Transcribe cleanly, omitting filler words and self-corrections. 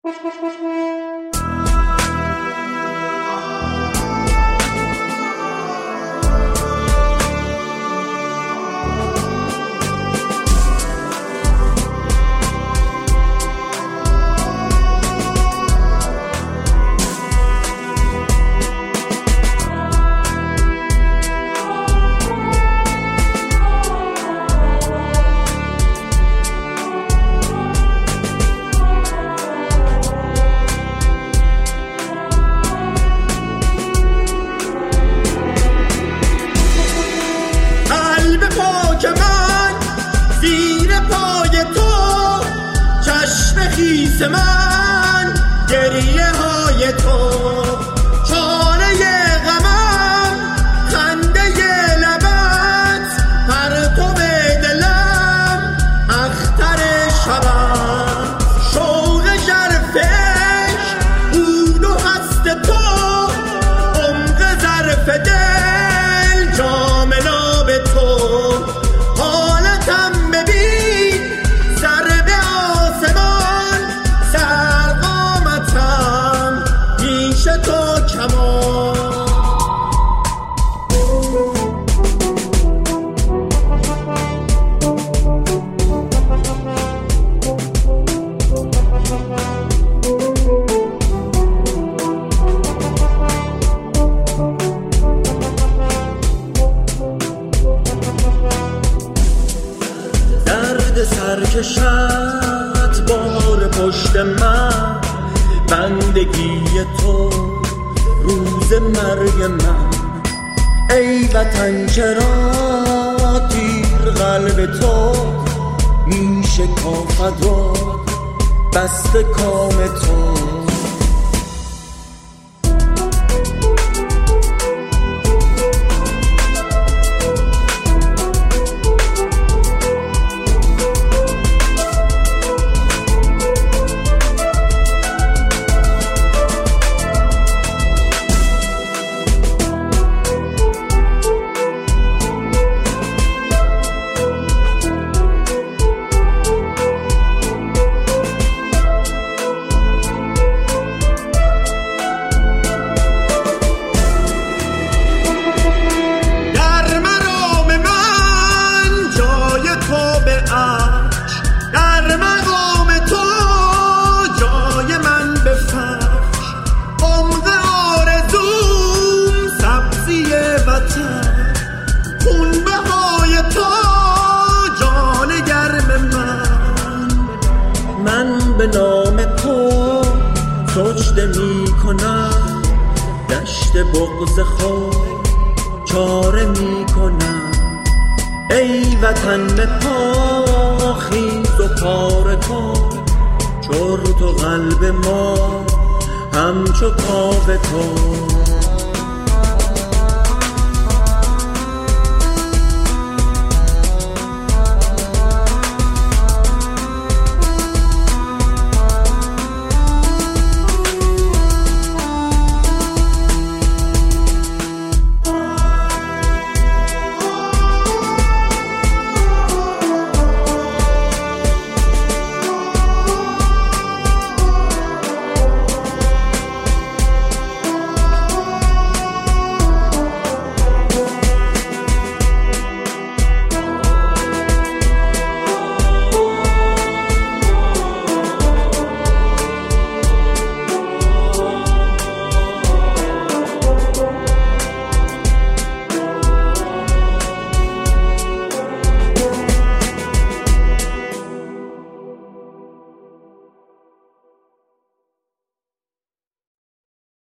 خیس من گریه های تو، چاره غمم خنده لبت، پرتو دلم اختر شبم، شوق ژرفش بود و هست تو، عمق ظرف دل جام ناب تو، حالتم ببین سر به آسمان، سرقامتم پیش تو کمان. درد سرکشت بار پشت من، بندگی تو روز مرگ من، ای وطن چرا تیر قلب تو میشکافد و بست کام تو. من به نام تو سجده می کنم، دشت بغض خود چاره می کنم، ای وطن به پا خیز و پاره کن، چرت و قلب ما همچو کاو تو.